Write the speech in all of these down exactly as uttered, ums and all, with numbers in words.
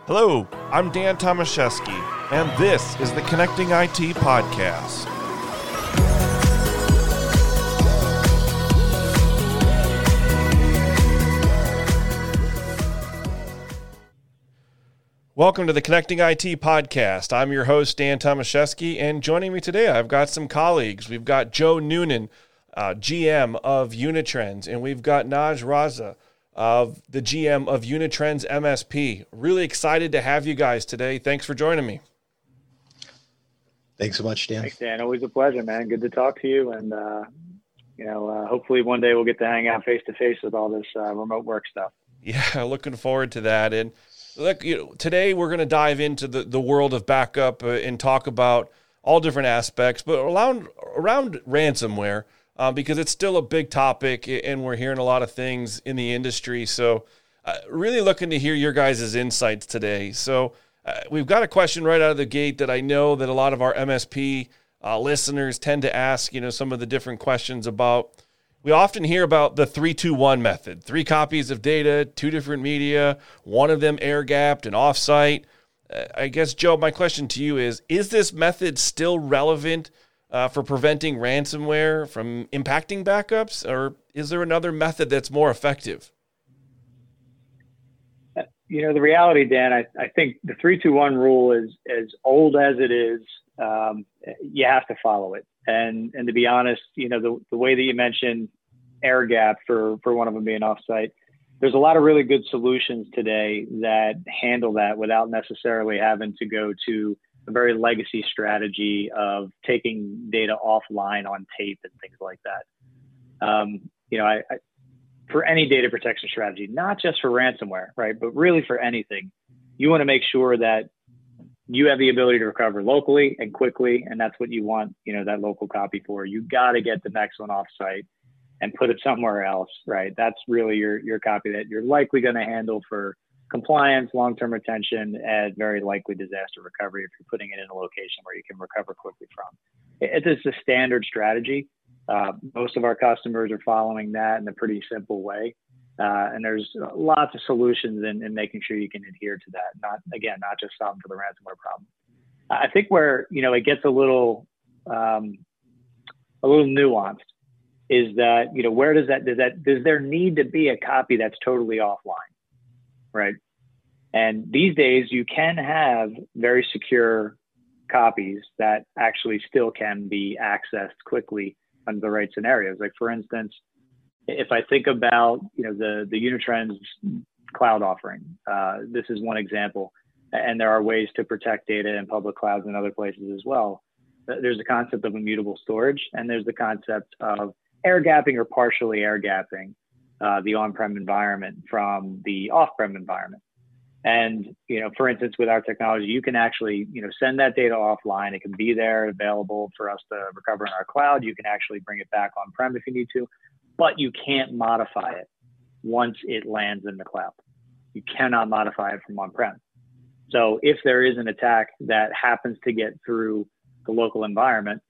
Hello, I'm Dan Tomaszewski, and this is the Connecting I T Podcast. Welcome to the Connecting I T Podcast. I'm your host, Dan Tomaszewski, and joining me today, I've got some colleagues. We've got Joe Noonan, uh, G M of Unitrends, and we've got Naj Raza, of the G M of Unitrends M S P. Really excited to have you guys today. Thanks for joining me. Thanks so much, Dan. Thanks, Dan. Always a pleasure, man. Good to talk to you. And, uh, you know, uh, hopefully one day we'll get to hang out face-to-face with all this uh, remote work stuff. Yeah, looking forward to that. And look, you know, today we're going to dive into the, the world of backup uh, and talk about all different aspects, but around, around ransomware. Um, because it's still a big topic and we're hearing a lot of things in the industry. So uh, really looking to hear your guys' insights today. So uh, we've got a question right out of the gate that I know that a lot of our M S P uh, listeners tend to ask, you know, some of the different questions about. We often hear about the three two one method, three copies of data, two different media, one of them air-gapped and off-site. Uh, I guess, Joe, my question to you is, is this method still relevant Uh, for preventing ransomware from impacting backups, or is there another method that's more effective? You know, the reality, Dan, I, I think the three two one rule is as old as it is. Um, you have to follow it. And and to be honest, you know, the, the way that you mentioned air gap for, for one of them being offsite, there's a lot of really good solutions today that handle that without necessarily having to go to a very legacy strategy of taking data offline on tape and things like that. Um, you know, I, I, for any data protection strategy, not just for ransomware, right, but really for anything, you want to make sure that you have the ability to recover locally and quickly, and that's what you want, you know, that local copy for. You got to get the next one offsite and put it somewhere else, right? That's really your your copy that you're likely going to handle for compliance, long-term retention, and very likely disaster recovery if you're putting it in a location where you can recover quickly from. It is a standard strategy. Uh, most of our customers are following that in a pretty simple way. Uh, and there's lots of solutions in, in making sure you can adhere to that. Not, again, not just solving for the ransomware problem. I think where, you know, it gets a little, um, a little nuanced is that, you know, where does that, does that, does there need to be a copy that's totally offline? Right. And these days you can have very secure copies that actually still can be accessed quickly under the right scenarios. Like, for instance, if I think about, you know, the, the Unitrends cloud offering, uh, this is one example. And there are ways to protect data in public clouds and other places as well. There's the concept of immutable storage, and there's the concept of air gapping or partially air gapping Uh, the on-prem environment from the off-prem environment. And, you know, for instance, with our technology, you can actually, you know, send that data offline. It can be there available for us to recover in our cloud. You can actually bring it back on-prem if you need to, but you can't modify it once it lands in the cloud. You cannot modify it from on-prem. So if there is an attack that happens to get through the local environment,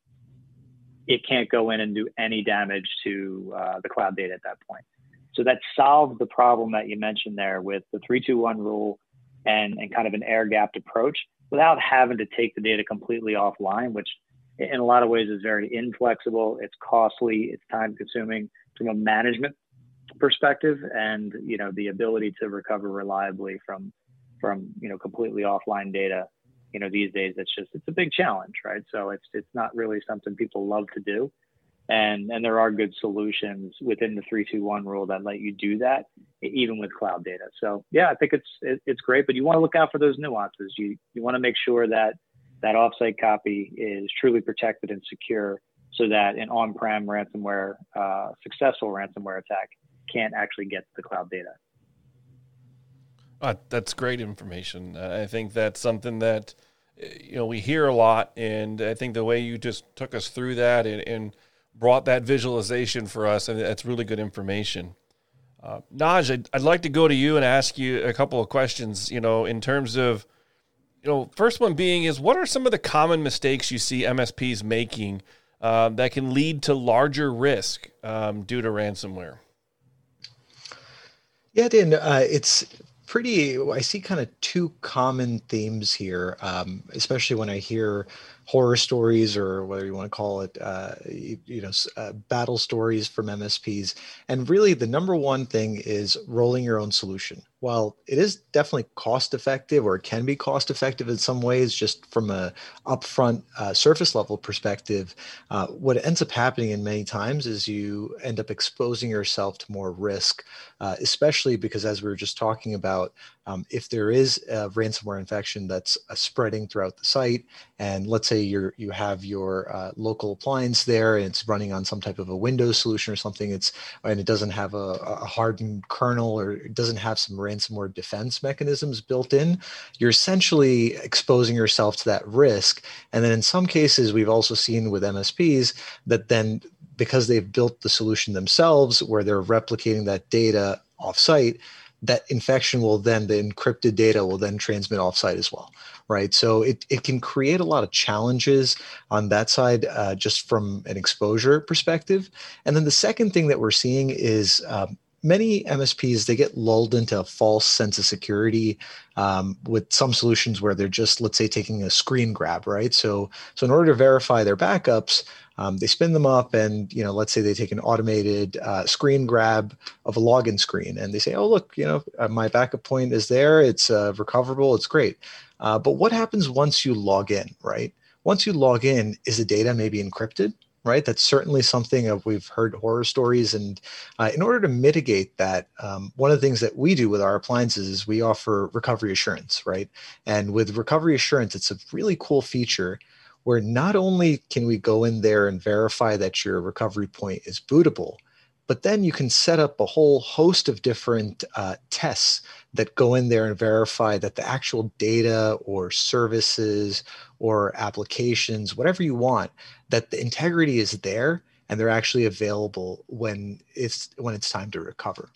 it can't go in and do any damage to uh, the cloud data at that point. So that solves the problem that you mentioned there with the three two one rule and, and kind of an air-gapped approach without having to take the data completely offline, which in a lot of ways is very inflexible. It's costly. It's time-consuming from a management perspective, and, you know, the ability to recover reliably from, from you know, completely offline data. You know, these days it's just, it's a big challenge, right? So it's it's not really something people love to do. And, and there are good solutions within the three two one rule that let you do that, even with cloud data. So yeah, I think it's it, it's great, but you want to look out for those nuances. You you want to make sure that that offsite copy is truly protected and secure, so that an on-prem ransomware, uh, successful ransomware attack can't actually get the cloud data. Uh, that's great information. Uh, I think that's something that, you know, we hear a lot, and I think the way you just took us through that and, and brought that visualization for us, and that's really good information. Uh, Naj, I'd, I'd like to go to you and ask you a couple of questions, you know, in terms of, you know, first one being is, what are some of the common mistakes you see M S Ps making uh, that can lead to larger risk um, due to ransomware? Yeah, Dan, uh, it's pretty, I see kind of two common themes here, um, especially when I hear horror stories, or whatever you want to call it, uh, you, you know, uh, battle stories from M S Ps. And really, the number one thing is rolling your own solution. While it is definitely cost effective, or it can be cost effective in some ways, just from a upfront uh, surface level perspective, uh, what ends up happening in many times is you end up exposing yourself to more risk, uh, especially because, as we were just talking about, um, if there is a ransomware infection that's uh, spreading throughout the site, and let's say you're you have your uh, local appliance there and it's running on some type of a Windows solution or something, it's and it doesn't have a, a hardened kernel, or it doesn't have some ransomware defense mechanisms built in, you're essentially exposing yourself to that risk. And then in some cases, we've also seen with M S Ps that then, because they've built the solution themselves where they're replicating that data offsite, that infection will then, the encrypted data will then transmit offsite as well, right? So it, it can create a lot of challenges on that side, uh, just from an exposure perspective. And then the second thing that we're seeing is um, many M S Ps, they get lulled into a false sense of security um, with some solutions where they're just, let's say, taking a screen grab, right? So, so in order to verify their backups, Um, they spin them up, and, you know, let's say they take an automated uh, screen grab of a login screen, and they say, oh, look, you know, uh, my backup point is there. It's uh, recoverable. It's great. Uh, but what happens once you log in, right? Once you log in, is the data maybe encrypted, right? That's certainly something of, we've heard horror stories. And uh, in order to mitigate that, um, one of the things that we do with our appliances is we offer recovery assurance, right? And with recovery assurance, it's a really cool feature where not only can we go in there and verify that your recovery point is bootable, but then you can set up a whole host of different uh, tests that go in there and verify that the actual data or services or applications, whatever you want, that the integrity is there and they're actually available when it's when it's time to recover.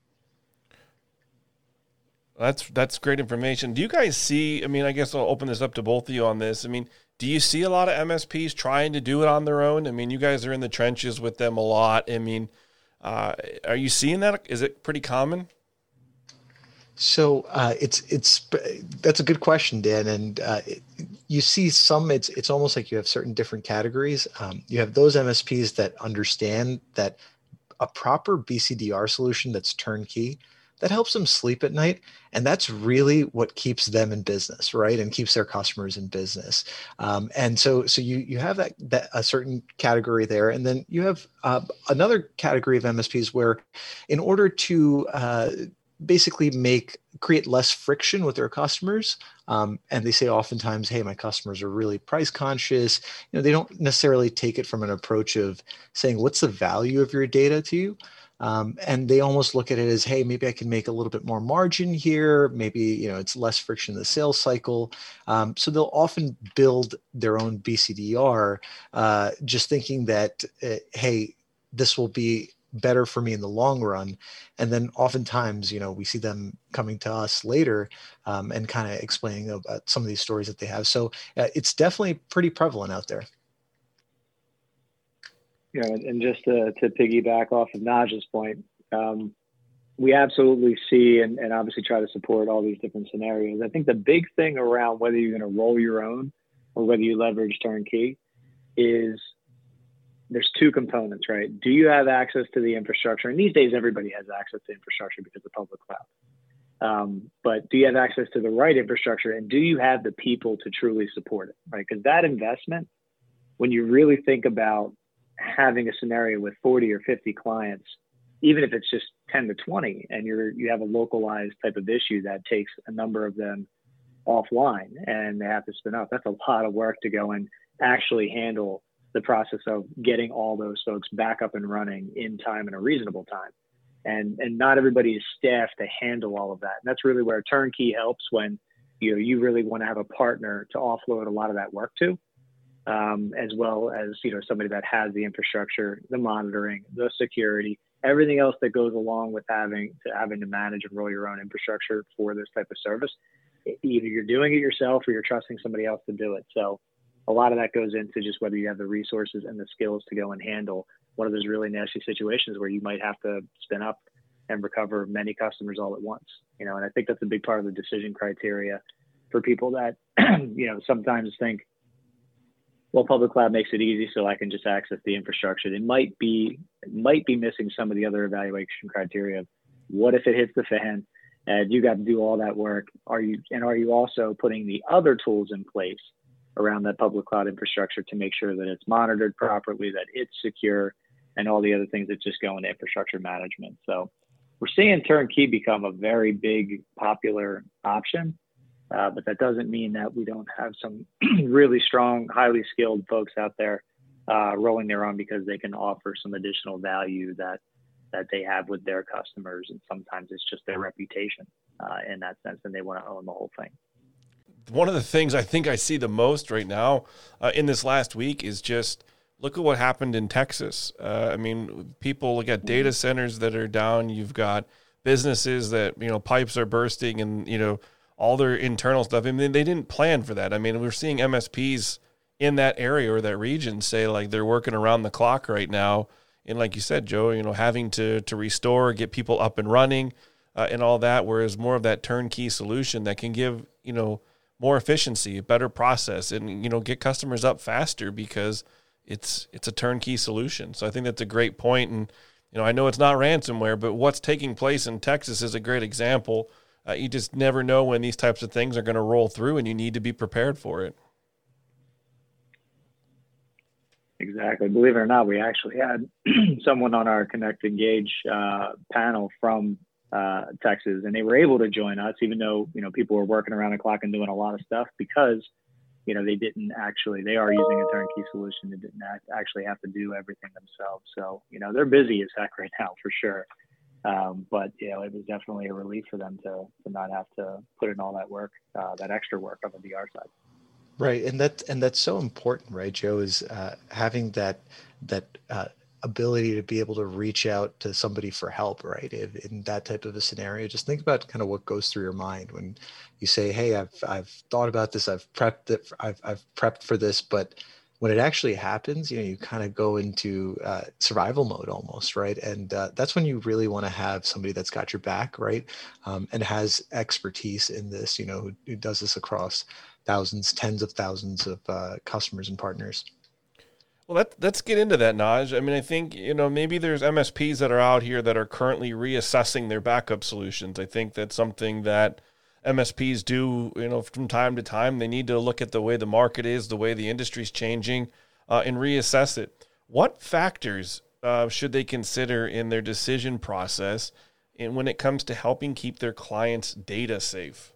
That's that's great information. Do you guys see, I mean, I guess I'll open this up to both of you on this. I mean, do you see a lot of M S Ps trying to do it on their own? I mean, you guys are in the trenches with them a lot. I mean, uh, are you seeing that? Is it pretty common? So uh, it's it's that's a good question, Dan. And uh, it, you see some. It's it's almost like you have certain different categories. Um, you have those M S Ps that understand that a proper B C D R solution that's turnkey, that helps them sleep at night. And that's really what keeps them in business, right? And keeps their customers in business. Um, and so, so you, you have that, that a certain category there. And then you have uh, another category of M S Ps where, in order to uh, basically make, create less friction with their customers, um, and they say oftentimes, hey, my customers are really price conscious. You know, they don't necessarily take it from an approach of saying, what's the value of your data to you? Um, and they almost look at it as, hey, maybe I can make a little bit more margin here. Maybe, you know, it's less friction in the sales cycle. Um, so they'll often build their own B C D R, uh, just thinking that, uh, hey, this will be better for me in the long run. And then oftentimes, you know, we see them coming to us later um, and kind of explaining about some of these stories that they have. So uh, it's definitely pretty prevalent out there. You know, and just to, to piggyback off of Naj's point, um, we absolutely see and, and obviously try to support all these different scenarios. I think the big thing around whether you're going to roll your own or whether you leverage turnkey is there's two components, right? Do you have access to the infrastructure? And these days, everybody has access to infrastructure because of public cloud. Um, but do you have access to the right infrastructure? And do you have the people to truly support it, right? Because that investment, when you really think about having a scenario with forty or fifty clients, even if it's just ten to twenty, and you're, you have a localized type of issue that takes a number of them offline and they have to spin up, that's a lot of work to go and actually handle the process of getting all those folks back up and running in time, in a reasonable time. And, and not everybody is staffed to handle all of that. And that's really where turnkey helps, when, you know, you really want to have a partner to offload a lot of that work to, um, as well as, you know, somebody that has the infrastructure, the monitoring, the security, everything else that goes along with having to having to manage and roll your own infrastructure for this type of service. Either you're doing it yourself or you're trusting somebody else to do it. So a lot of that goes into just whether you have the resources and the skills to go and handle one of those really nasty situations where you might have to spin up and recover many customers all at once. You know, and I think that's a big part of the decision criteria for people that, you know, sometimes think, well, public cloud makes it easy, so I can just access the infrastructure. They might be might be missing some of the other evaluation criteria. What if it hits the fan and you got to do all that work? Are you and are you also putting the other tools in place around that public cloud infrastructure to make sure that it's monitored properly, that it's secure, and all the other things that just go into infrastructure management? So we're seeing turnkey become a very big, popular option. Uh, but that doesn't mean that we don't have some really strong, highly skilled folks out there uh, rolling their own, because they can offer some additional value that that they have with their customers. And sometimes it's just their reputation uh, in that sense, and they want to own the whole thing. One of the things I think I see the most right now uh, in this last week is just look at what happened in Texas. Uh, I mean, people look at data centers that are down. You've got businesses that, you know, pipes are bursting and, you know, all their internal stuff. I mean, they didn't plan for that. I mean, we're seeing M S Ps in that area or that region say like they're working around the clock right now. And like you said, Joe, you know, having to, to restore, get people up and running uh, and all that, whereas more of that turnkey solution that can give, you know, more efficiency, a better process, and, you know, get customers up faster because it's, it's a turnkey solution. So I think that's a great point. And, you know, I know it's not ransomware, but what's taking place in Texas is a great example. Uh, you just never know when these types of things are going to roll through, and you need to be prepared for it. Exactly. Believe it or not, we actually had someone on our Connect Engage uh, panel from uh, Texas, and they were able to join us, even though, you know, people were working around the clock and doing a lot of stuff, because, you know, they didn't actually, they are using a turnkey solution. They didn't act, actually have to do everything themselves. So, you know, they're busy as heck right now for sure. Um, but, you know, it was definitely a relief for them to, to not have to put in all that work, uh, that extra work on the D R side. Right. And that, and that's so important, right, Joe, is uh, having that, that uh, ability to be able to reach out to somebody for help, right? If, in that type of a scenario, just think about kind of what goes through your mind when you say, hey, I've, I've thought about this, I've prepped it, I've, I've prepped for this, but when it actually happens, you know, you kind of go into uh, survival mode almost, right? And uh, that's when you really want to have somebody that's got your back, right? Um, and has expertise in this, you know, who, who does this across thousands, tens of thousands of uh, customers and partners. Well, let, let's get into that, Naj. I mean, I think, you know, maybe there's M S Ps that are out here that are currently reassessing their backup solutions. I think that's something that M S Ps do, you know, from time to time. They need to look at the way the market is, the way the industry's changing, uh, and reassess it. What factors uh, should they consider in their decision process and when it comes to helping keep their clients' data safe?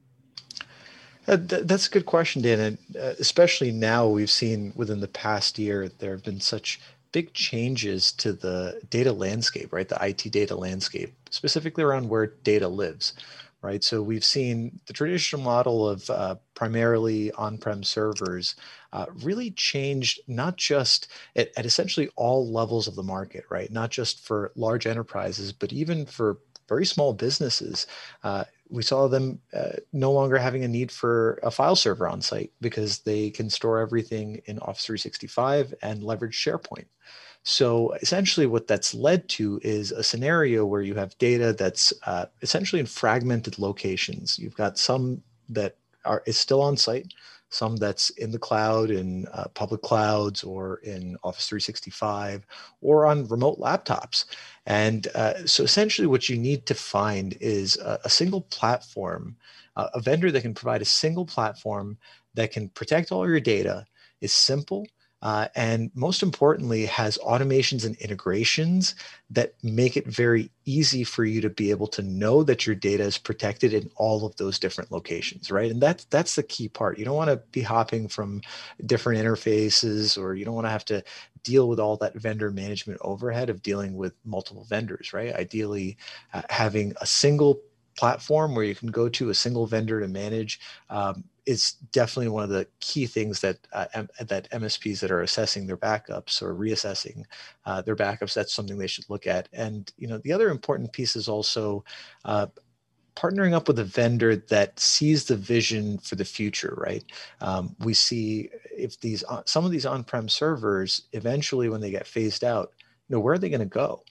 Uh, th- that's a good question, Dan. And uh, especially now, we've seen within the past year, there have been such big changes to the data landscape, right? The I T data landscape, specifically around where data lives, right? So we've seen the traditional model of uh, primarily on-prem servers uh, really changed, not just at, at essentially all levels of the market, right? Not just for large enterprises, but even for very small businesses. Uh, we saw them uh, no longer having a need for a file server on site because they can store everything in Office three sixty-five and leverage SharePoint. So essentially what that's led to is a scenario where you have data that's uh, essentially in fragmented locations. You've got some that are is still on site, some that's in the cloud, in uh, public clouds, or in Office three sixty-five, or on remote laptops. And uh, so essentially what you need to find is a, a single platform, uh, a vendor that can provide a single platform that can protect all your data, is simple, Uh, and most importantly, has automations and integrations that make it very easy for you to be able to know that your data is protected in all of those different locations, right? And that's that's the key part. You don't want to be hopping from different interfaces, or you don't want to have to deal with all that vendor management overhead of dealing with multiple vendors, right? Ideally, uh, having a single platform where you can go to, a single vendor to manage, um, is definitely one of the key things that uh, M- that M S Ps that are assessing their backups or reassessing uh, their backups, that's something they should look at. And you know, the other important piece is also uh, partnering up with a vendor that sees the vision for the future, right? Um, we see if these some of these on-prem servers eventually, when they get phased out, you know, where are they going to go?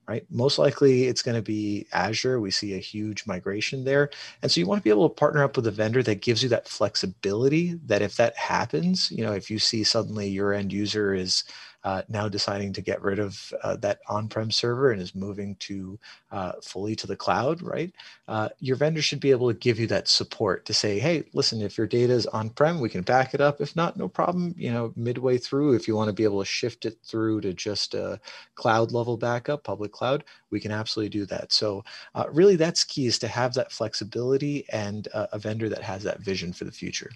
right? Most likely it's going to be Azure. We see a huge migration there. And so you want to be able to partner up with a vendor that gives you that flexibility that if that happens, you know, if you see suddenly your end user is uh, now deciding to get rid of uh, that on-prem server and is moving to uh, fully to the cloud, right? Uh, your vendor should be able to give you that support to say, hey, listen, if your data is on-prem, we can back it up. If not, no problem. You know, midway through, if you want to be able to shift it through to just a cloud level backup, public cloud, we can absolutely do that. So uh, really that's key, is to have that flexibility and uh, a vendor that has that vision for the future.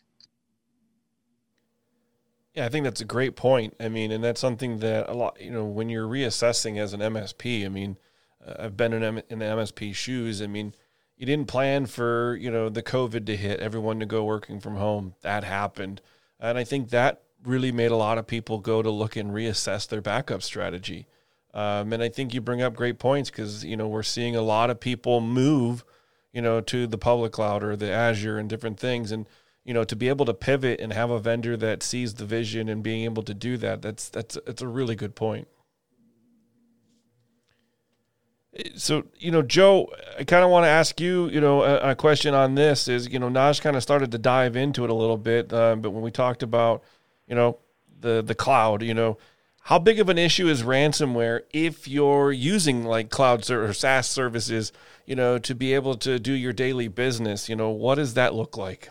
Yeah, I think that's a great point. I mean, and that's something that a lot, you know, when you're reassessing as an M S P, I mean, uh, I've been in, M- in the M S P shoes. I mean, you didn't plan for, you know, the COVID to hit, everyone to go working from home. That happened. And I think that really made a lot of people go to look and reassess their backup strategy. Um, and I think you bring up great points because, you know, we're seeing a lot of people move, you know, to the public cloud or the Azure and different things. And, you know, to be able to pivot and have a vendor that sees the vision and being able to do that, that's, that's, that's a really good point. So, you know, Joe, I kind of want to ask you, you know, a, a question on this is, you know, Naj kind of started to dive into it a little bit. Um, but when we talked about, you know, the, the cloud, you know, how big of an issue is ransomware if you're using like cloud ser- or SaaS services, you know, to be able to do your daily business? You know, what does that look like?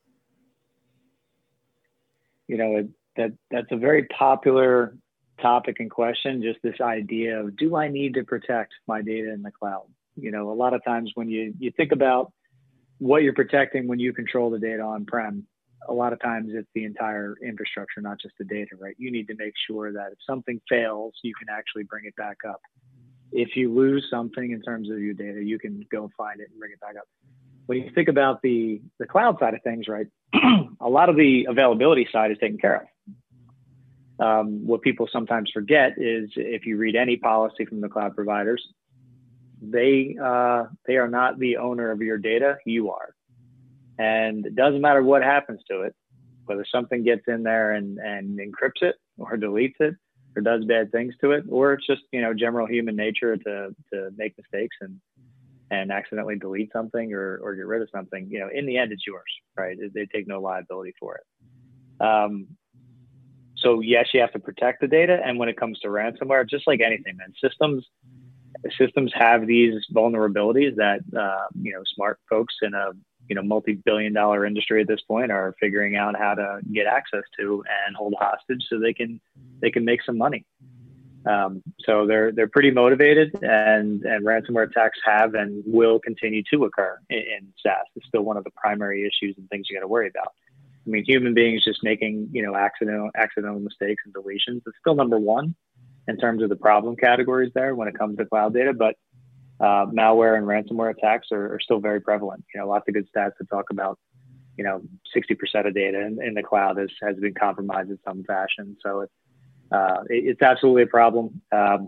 You know, it, that that's a very popular topic and question, just this idea of, do I need to protect my data in the cloud? You know, a lot of times when you, you think about what you're protecting when you control the data on-prem, a lot of times it's the entire infrastructure, not just the data, right? You need to make sure that if something fails, you can actually bring it back up. If you lose something in terms of your data, you can go find it and bring it back up. When you think about the, the cloud side of things, right, a lot of the availability side is taken care of. Um, what people sometimes forget is if you read any policy from the cloud providers, they uh, they are not the owner of your data, you are. And it doesn't matter what happens to it, whether something gets in there and, and encrypts it or deletes it or does bad things to it, or it's just, you know, general human nature to to make mistakes and and accidentally delete something or, or get rid of something, you know, in the end, it's yours, right? They take no liability for it. Um, so yes, you have to protect the data. And when it comes to ransomware, just like anything, man, systems, systems have these vulnerabilities that, uh, you know, smart folks in a, you know, multi-billion dollar industry at this point are figuring out how to get access to and hold hostage so they can, they can make some money. Um, so they're they're pretty motivated, and, and ransomware attacks have and will continue to occur in, in SaaS. It's still one of the primary issues and things you got to worry about. I mean, human beings just making, you know, accidental accidental mistakes and deletions. It's still number one in terms of the problem categories there when it comes to cloud data, but uh, malware and ransomware attacks are, are still very prevalent. You know, lots of good stats to talk about. You know, sixty percent of data in, in the cloud has, has been compromised in some fashion. So it's Uh, it, it's absolutely a problem. Um,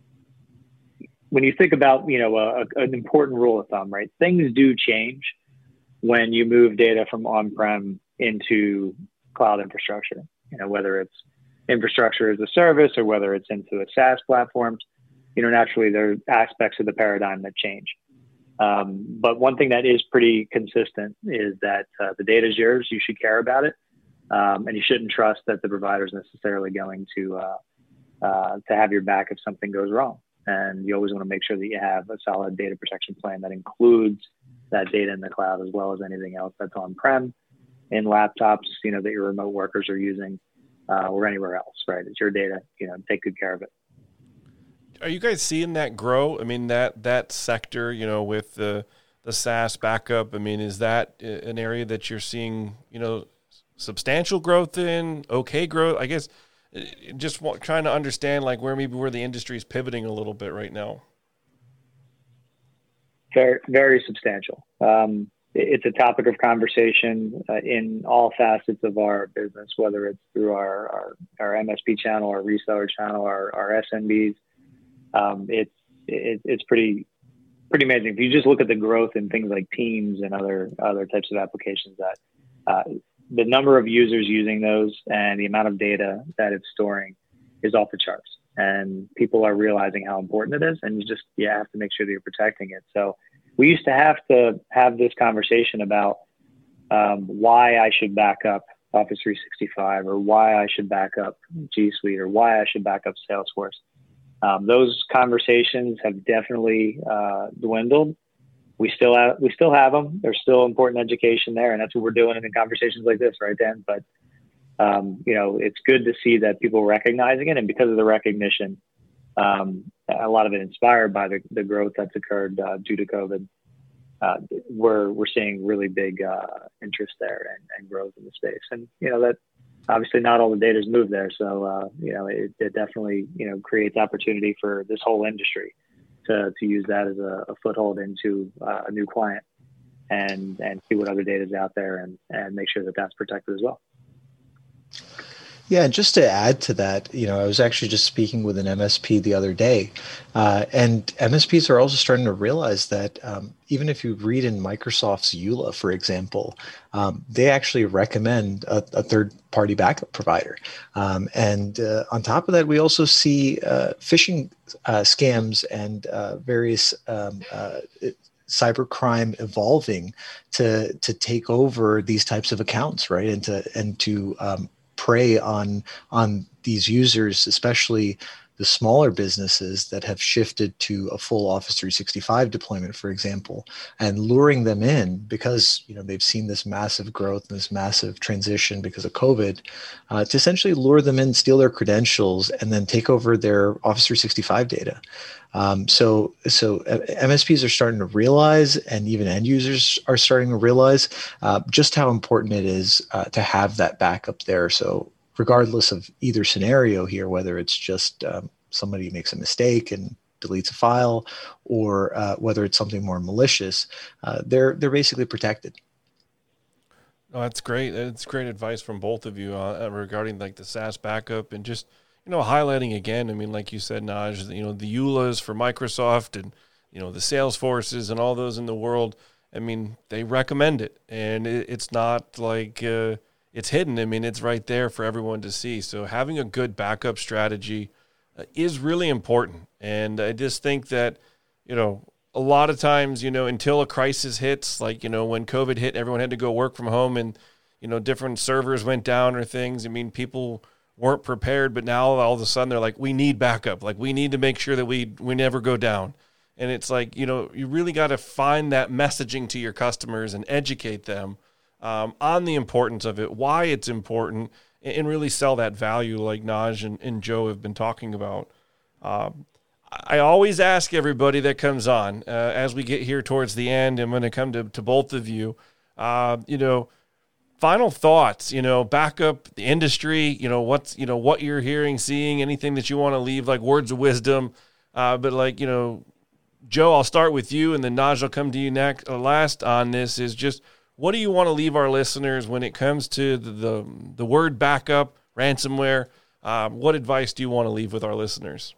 when you think about, you know, a, a, an important rule of thumb, right? Things do change when you move data from on-prem into cloud infrastructure, you know, whether it's infrastructure as a service or whether it's into a SaaS platform, you know, naturally there are aspects of the paradigm that change. Um, but one thing that is pretty consistent is that uh, the data is yours. You should care about it. Um, and you shouldn't trust that the provider is necessarily going to uh, uh, to have your back if something goes wrong. And you always want to make sure that you have a solid data protection plan that includes that data in the cloud as well as anything else that's on-prem, in laptops, you know, that your remote workers are using, uh, or anywhere else. Right? It's your data. You know, take good care of it. Are you guys seeing that grow? I mean, that that sector, you know, with the the SaaS backup. I mean, is that an area that you're seeing, you know, substantial growth in, okay growth? I guess just want, trying to understand like where maybe where the industry is pivoting a little bit right now. Very, very substantial. Um, it's a topic of conversation uh, in all facets of our business, whether it's through our, our, our M S P channel, our reseller channel, our, our S M Bs. Um, it's, it, it's pretty, pretty amazing. If you just look at the growth in things like Teams and other, other types of applications that, uh, the number of users using those and the amount of data that it's storing is off the charts. and people are realizing how important it is. And you just, you have to make sure that you're protecting it. So we used to have to have this conversation about um, why I should back up Office three sixty-five, or why I should back up G Suite, or why I should back up Salesforce. Um, those conversations have definitely uh, dwindled. We still have, we still have them. There's still important education there, and that's what we're doing in conversations like this, right, Dan? But um, you know, it's good to see that people are recognizing it, and because of the recognition, um, a lot of it inspired by the, the growth that's occurred uh, due to COVID. Uh, we're we're seeing really big uh, interest there and, and growth in the space, and you know that obviously not all the data's moved there, so uh, you know it, it definitely you know creates opportunity for this whole industry to to use that as a, a foothold into uh, a new client and and see what other data is out there and and make sure that that's protected as well. Yeah, and just to add to that, you know, I was actually just speaking with an M S P the other day, uh, and M S Ps are also starting to realize that um, even if you read in Microsoft's E U L A, for example, um, they actually recommend a, a third-party backup provider. Um, and uh, on top of that, we also see uh, phishing uh, scams and uh, various um, uh, cybercrime evolving to to take over these types of accounts, right? And to and to um, prey on on these users, especially the smaller businesses that have shifted to a full Office three sixty-five deployment, for example, and luring them in because you know they've seen this massive growth and this massive transition because of COVID, uh, to essentially lure them in, steal their credentials, and then take over their Office three sixty-five data. Um, so, so M S Ps are starting to realize, and even end users are starting to realize uh, just how important it is uh, to have that backup there. So, regardless of either scenario here, whether it's just um, somebody makes a mistake and deletes a file, or uh, whether it's something more malicious, uh, they're they're basically protected. Oh, that's great. That's great advice from both of you uh, regarding like the SaaS backup and just. You know, highlighting again, I mean, like you said, Naj, you know, the E U L As for Microsoft and, you know, the Salesforces and all those in the world, I mean, they recommend it. And it, it's not like uh, it's hidden. I mean, it's right there for everyone to see. So having a good backup strategy uh, is really important. And I just think that, you know, a lot of times, you know, until a crisis hits, like, you know, when COVID hit, everyone had to go work from home and, you know, different servers went down or things. I mean, people weren't prepared, but now all of a sudden they're like, we need backup. Like we need to make sure that we, we never go down. And it's like, you know, you really got to find that messaging to your customers and educate them um, on the importance of it, why it's important, and, and really sell that value like Naj and, and Joe have been talking about. Um, I always ask everybody that comes on uh, as we get here towards the end, I'm going to come to, to both of you, uh, you know, final thoughts, you know, backup, the industry, you know, what's, you know, what you're hearing, seeing, anything that you want to leave, like words of wisdom. Uh, but like, you know, Joe, I'll start with you and then Naj, I'll come to you next. Uh, last on this is just, what do you want to leave our listeners when it comes to the, the, the word backup, ransomware? Uh, what advice do you want to leave with our listeners?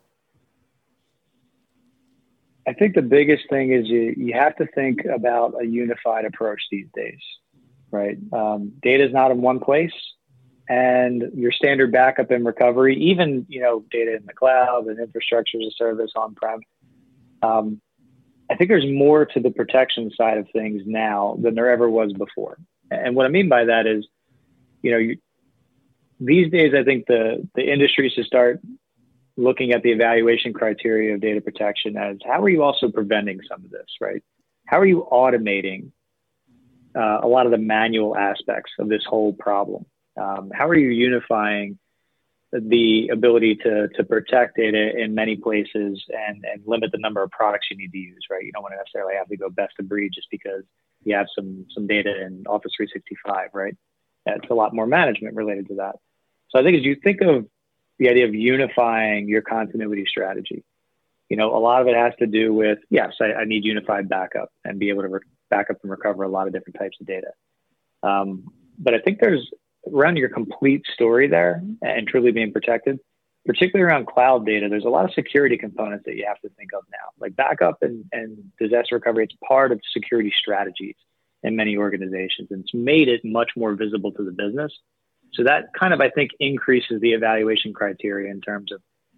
I think the biggest thing is you, you have to think about a unified approach these days. Right. Um, data is not in one place, and your standard backup and recovery, even, you know, data in the cloud and infrastructure as a service on-prem. Um, I think there's more to the protection side of things now than there ever was before. And what I mean by that is, you know, you, these days, I think the, the industry should start looking at the evaluation criteria of data protection as how are you also preventing some of this, right? How are you automating Uh, a lot of the manual aspects of this whole problem? Um, how are you unifying the ability to to protect data in many places and, and limit the number of products you need to use, right? You don't want to necessarily have to go best of breed just because you have some some data in Office three sixty-five, right? It's a lot more management related to that. So I think as you think of the idea of unifying your continuity strategy, you know, a lot of it has to do with, yes, I, I need unified backup and be able to re- back up and recover a lot of different types of data. Um, but I think there's around your complete story there and truly being protected, particularly around cloud data, there's a lot of security components that you have to think of now, like backup and, and disaster recovery. It's part of security strategies in many organizations, and it's made it much more visible to the business. So that kind of, I think, increases the evaluation criteria in terms of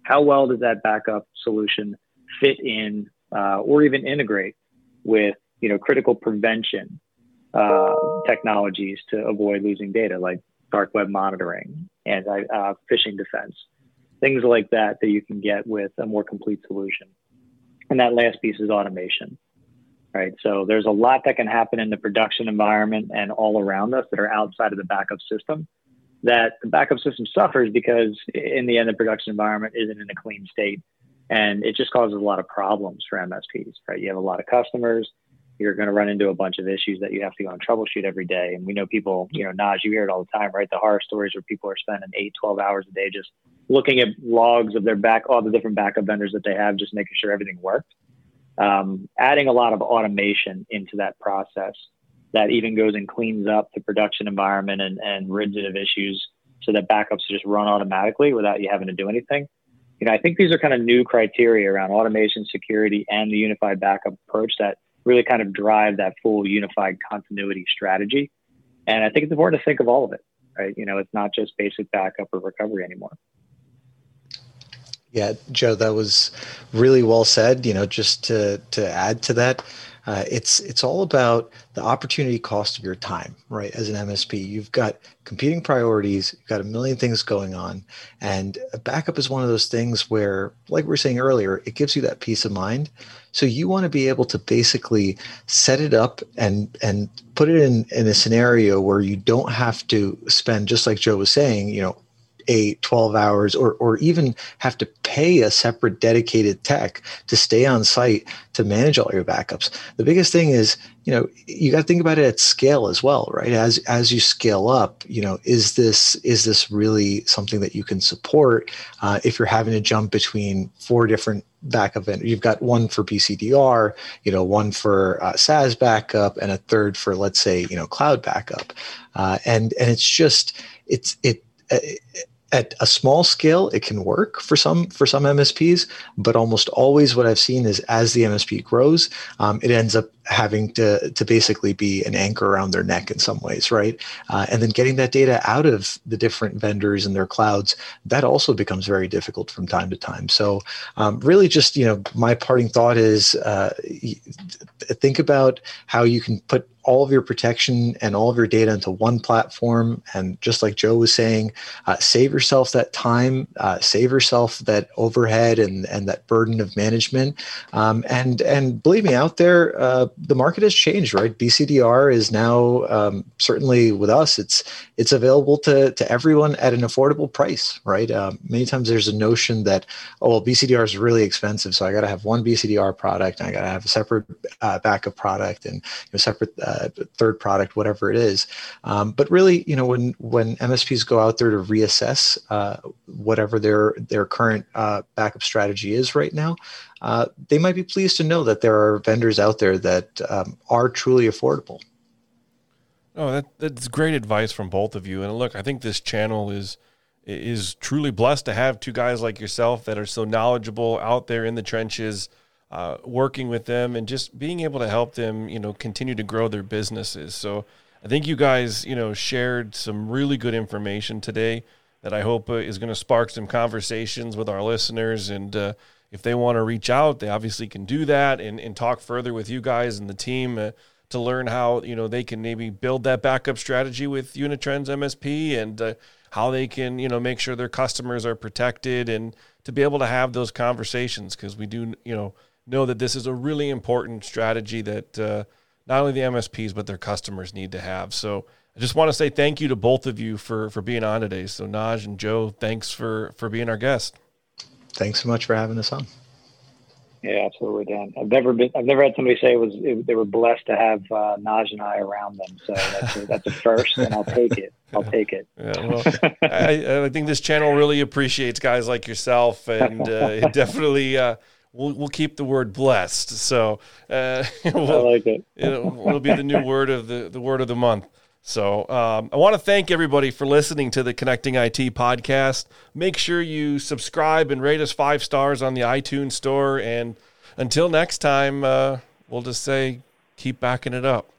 how well does that backup solution fit in uh, or even integrate with, you know, critical prevention uh, technologies to avoid losing data, like dark web monitoring and uh, phishing defense, things like that that you can get with a more complete solution. And that last piece is automation, right? So there's a lot that can happen in the production environment and all around us that are outside of the backup system, that the backup system suffers because in the end, the production environment isn't in a clean state. And it just causes a lot of problems for M S Ps, right? You have a lot of customers. You're going to run into a bunch of issues that you have to go and troubleshoot every day. And we know people, you know, Naj, you hear it all the time, right? The horror stories where people are spending eight, twelve hours a day just looking at logs of their back, all the different backup vendors that they have, just making sure everything worked. Um, adding a lot of automation into that process that even goes and cleans up the production environment and, and rids it of issues so that backups just run automatically without you having to do anything. You know, I think these are kind of new criteria around automation, security, and the unified backup approach that really kind of drive that full unified continuity strategy. And I think it's important to think of all of it, right? You know, it's not just basic backup or recovery anymore. Yeah, Joe, that was really well said. You know, just to to add to that, uh, it's it's all about the opportunity cost of your time, right? As an M S P, you've got competing priorities, you've got a million things going on, and a backup is one of those things where, like we were saying earlier, it gives you that peace of mind. So you want to be able to basically set it up and and put it in in a scenario where you don't have to spend, just like Joe was saying, you know, eight, twelve hours, or or even have to pay a separate dedicated tech to stay on site to manage all your backups. The biggest thing is, you know, you got to think about it at scale as well, right? As as you scale up, you know, is this is this really something that you can support? Uh, if you're having to jump between four different backup vendors, you've got one for B C D R, you know, one for uh, SaaS backup, and a third for, let's say, you know, cloud backup, uh, and and it's just it's it. it At a small scale, it can work for some for some M S Ps, but almost always what I've seen is as the M S P grows, um, it ends up having to to basically be an anchor around their neck in some ways, right? Uh, and then getting that data out of the different vendors and their clouds, that also becomes very difficult from time to time. So um, really just, you know, my parting thought is uh, think about how you can put all of your protection and all of your data into one platform. And just like Joe was saying, uh, save yourself that time, uh, save yourself that overhead and, and that burden of management. Um, and, and believe me, out there, uh, the market has changed, right? B C D R is now, um, certainly with us, it's, it's available to, to everyone at an affordable price, right? Uh, many times there's a notion that, oh, well, B C D R is really expensive, so I got to have one B C D R product, and I got to have a separate uh, backup product and, you know, separate uh, third product, whatever it is. Um, but really, you know, when when M S Ps go out there to reassess uh, whatever their their current uh, backup strategy is right now, uh, they might be pleased to know that there are vendors out there that um, are truly affordable. Oh, that that's great advice from both of you. And look, I think this channel is is truly blessed to have two guys like yourself that are so knowledgeable out there in the trenches, uh, working with them and just being able to help them, you know, continue to grow their businesses. So I think you guys, you know, shared some really good information today that I hope uh, is going to spark some conversations with our listeners. And uh, if they want to reach out, they obviously can do that and, and talk further with you guys and the team uh, to learn how, you know, they can maybe build that backup strategy with Unitrends M S P and uh, how they can, you know, make sure their customers are protected and to be able to have those conversations, because we do, you know, know that this is a really important strategy that uh, not only the M S Ps, but their customers need to have. So I just want to say thank you to both of you for, for being on today. So Naj and Joe, thanks for, for being our guest. Thanks so much for having us on. Yeah, absolutely, Dan. I've never been. I've never had somebody say it was it, they were blessed to have uh, Naj and I around them. So that's a, that's a first, and I'll take it. I'll take it. Yeah, well, I, I think this channel really appreciates guys like yourself, and uh, it definitely uh, we'll we'll keep the word blessed. So uh, we'll, I like it. It'll, it'll be the new word of the the word of the month. So um, I want to thank everybody for listening to the Connecting I T podcast. Make sure you subscribe and rate us five stars on the iTunes store. And until next time, uh, we'll just say keep backing it up.